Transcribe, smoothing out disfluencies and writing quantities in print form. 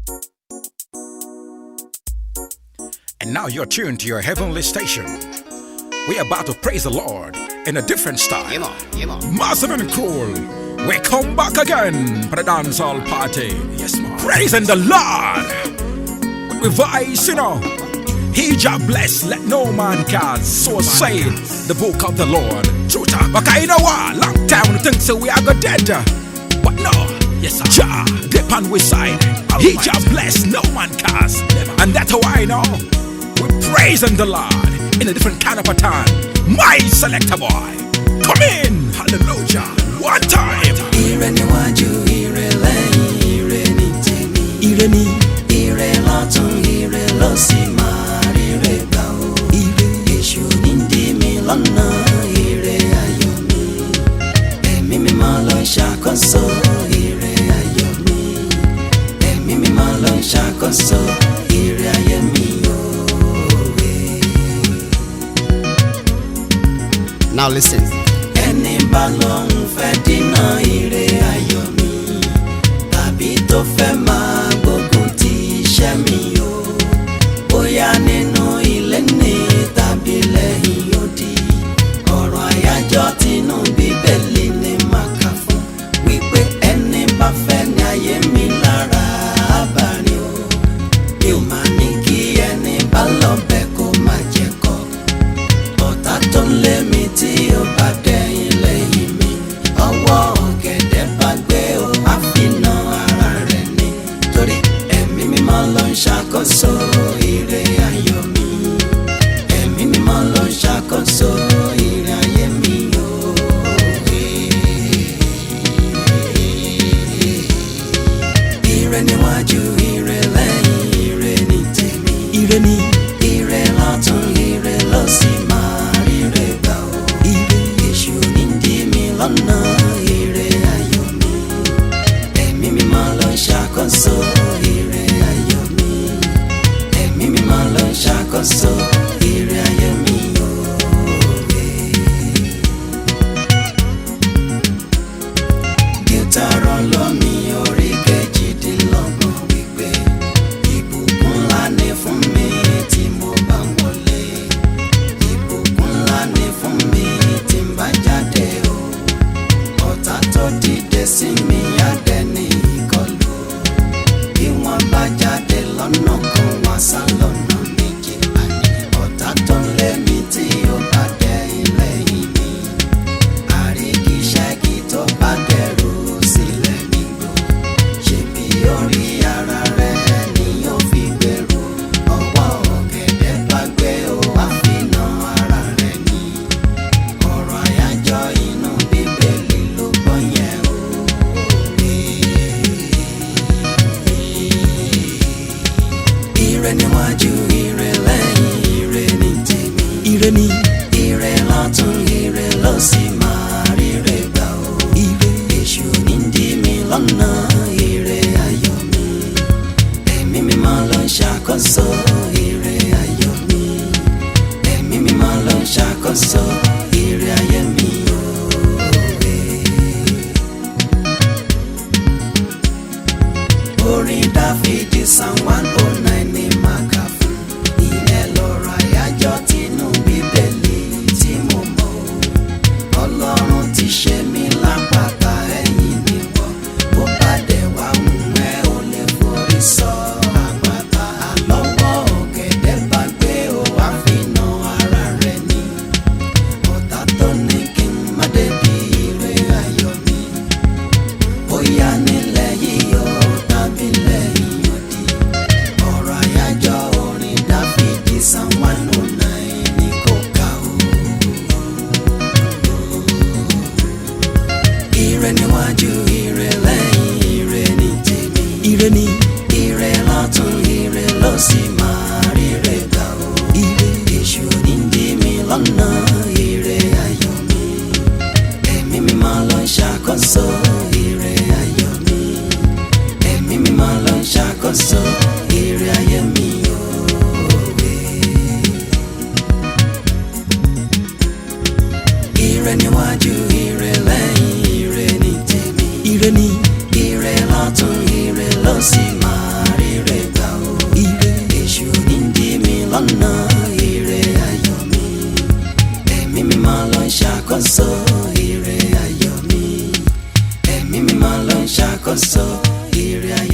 And now you're tuned to your heavenly station. We're about to praise the Lord in a different style. Massive and cool. We come back again for the dancehall party. Yes, man. Praising the Lord. With voice, He just bless, let no man cast. So say the book of the Lord. Truth. But you know what? Long time we think so we are go dead. But no. Yes, sir. Jah, dip on we side. He just bless, no man cast. And that's how I know. We're praising the Lord in a different kind of a time. My selector boy, come in, hallelujah, one time. Ire níwájú, ire lẹ́yìn, ire ní tèmi. Ire ní, ire lọ́tún, ire lósì, máa ríre gbà o. Ire èṣù ní dí mi lọ́nà, ire ayọ̀ mi. Ẹ̀mí mímọ́ ló ń ṣàkóso, ire ayọ̀ mi. Ẹ̀mí mímọ́ ló ń ṣàkóso, ire ayé mi. Now listen. Ẹni bá lóun fẹ́ dínà ire ayọ̀ mi, tàbí tó fẹ́ máa gbógun ti iṣẹ́ mi o, bóyá nínú ilé ní tàbí lẹ́yìn odi, ọ̀rọ̀ àyájọ́ tinú Bíbélì ni màá kà fún, wípé ẹni bá fẹ́ ní ayé mi lára abàní o, mi ò máa ní kí ẹni bá lọ bẹ̀ kó má jẹ́ kọ́, ọ̀tá tó ń lé mi tí ó bá dẹ̀yìn lẹ́yìn mi, ọwọ́ ọ̀gẹ̀dẹ̀ bá gbé o, àfinà ara rẹ̀ ni, torí ẹ̀mí mímọ́ ló ń ṣàkóso ire ayọ̀ mi, ẹ̀mí mímọ́ ló ń ṣàkóso ire ayé mi o. Ire níwájú, ire lẹ́yìn, ire ní tèmi. Ire ní, ire lọ́tún, ire lósì, máa ríre gbà o. Ire èṣù ní dí mi lọ́nà, ire ayọ̀ mi. Ẹ̀mí mímọ́ ló ń ṣàkóso ire ayọ̀ mi. Ẹ̀mí mímọ́ ló ń ṣàkóso ire ayé mi o. Deuteronomy orí kejìdínlọ́gbọ̀n wípé ìbùkún ńlá ni fún mi tí mo bá wọlé, ìbùkún ńlá ni fún mi tí n bá jáde o, ọ̀tá tó dìde sí mi á dẹni ìkọlù, bí wọ́n bá jáde lọ́nà kan wọ́n sá lọ́nà méjì, àní ọ̀tá tó ń lé mi tí ó bá dẹ ilẹ̀yìn mi, àrígiṣẹ́gi tó bá dẹrù sílẹ̀ nígbò, ṣebí orí ara rẹ̀ ni yóò fi gbèrú, ọwọ́ ọ̀gẹ̀dẹ̀ bá gbé o, àfinà ara rẹ̀ ni, ọ̀rọ̀ àyájọ́ inú Bíbélì ló gbọ́ yẹn o. Ire níwájú, ire lẹ́yìn, ire ní tèmi. Ire ní, ire lọ́tún, ire lósì, máa ríre gbà o. Ire èṣù ní dí mi lọ́nà, ire ayọ̀ mi. Ẹ̀mí mímọ́ ló ń ṣàkóso ire ayọ̀ mi. Ẹ̀mí mímọ́ ló ń ṣàkóso ire ayé mi o. Orin Dáfídì Psalm 109 ni màá kà fún. Ìyẹn lọ̀rọ̀ àyájọ́ tinú Bíbélì tí mo mọ̀ o. Ọlọ́run ti ṣe mí lápáta ẹ̀yìn níwọ̀, bó bá dẹ̀ wá wù ẹ́ ò lè forí sọ àpáta. Àlọ́wọ́ ọ̀gẹ̀dẹ̀ bá gbé o, àfinà ara rẹ̀ ni, ọ̀tá tó ní kí n má débi ire ayọ̀ mi, bóyá nílẹ̀ yìí o tàbí lẹ́yìn odi, ọ̀rọ̀ àyájọ́ orin Dáfídì Psalm 109 ni kò kà o. Ire níwájú, ire lẹ́yìn, ire ní tèmi. Ire ní, ire lọ́tún, ire lósì, máa ríre gbà o. Ire èṣù ní dí mi lọ́nà, ire ayọ̀ mi. Ẹ̀mí mímọ́ ló ń ṣàkóso ire ayọ̀ mi. Ẹ̀mí mímọ́ ló ń ṣàkóso ire ayé mi o. Ire níwájú, ire lẹ́yìn, ire ní tèmi. Ire ní, ire lọ́tún, ire lósì, máa ríre ń ṣàkóso ire ayọ̀ mi. Ẹ̀mí mímọ́ ló ń ṣàkóso ire ayọ̀ mi.